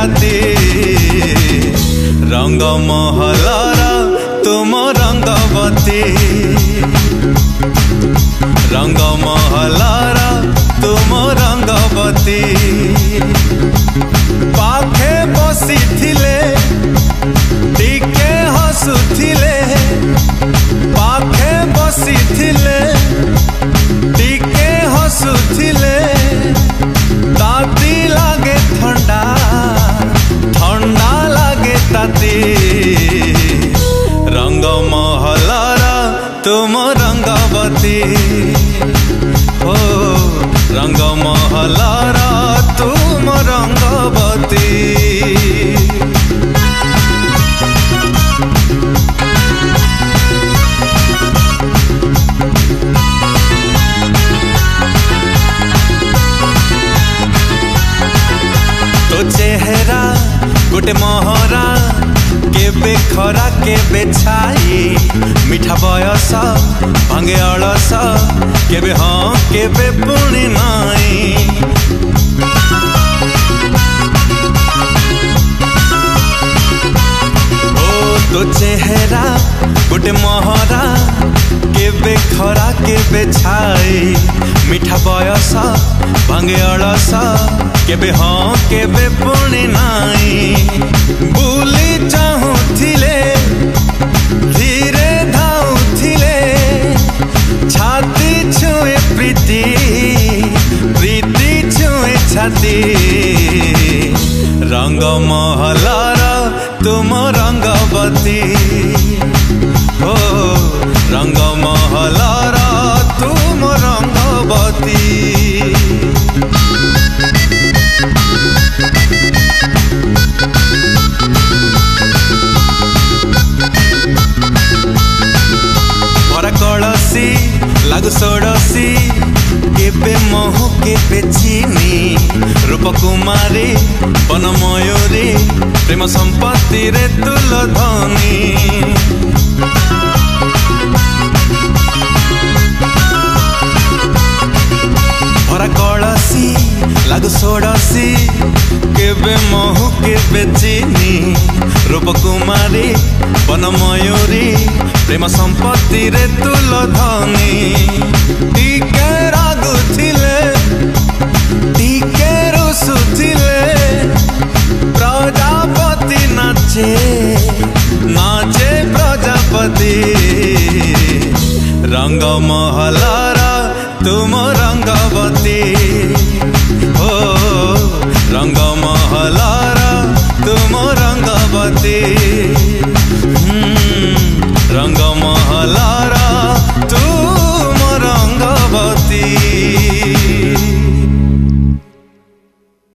राती रंग महलार तुम रंगवती रंग महलार तुम रंगवती पाखे बसी थिले टिके हसुथिले पाखे बसी थिले टिके हसुथिले ताती लागे ठंडा ठंडा लागे ताती रंग महलार तुम रंगवती हो रंग महलार तुम रंगवती तो चेहरा गोटे महरा केबे खरा केबे छाई मिठा बयस भांगे अलस केबे हाँ केबे पुणी नाई ओ तो चेहरा गोटे महरा केबे खरा केबे छाई मिठा बयस भांगे अलस केबे हाँ केबे पुणी नाई बुली चाहूथिले धीरे धाउथिले छाती छुए प्रीति प्रीति छुए छाती रंग महलार तुम रंगवती हो रंग महलार तुम रंगवती कलसी लागु सोड़सी केबे महु केबे चीनी रूप कुमारी बन मयूरी प्रेम संपत्ति रे तुल धनी भरा कलसी लागु सोड़सी केबे महु केबे चीनी रूप कुमारी बन मयूरी प्रेम संपत्ति रे तुल धनी टिके रागुथिले टिके रुसुथिले प्रजापति नाचे नाचे प्रजापति रंग महलार तुम रंगवती हो रंग महलार तुम रंगवती।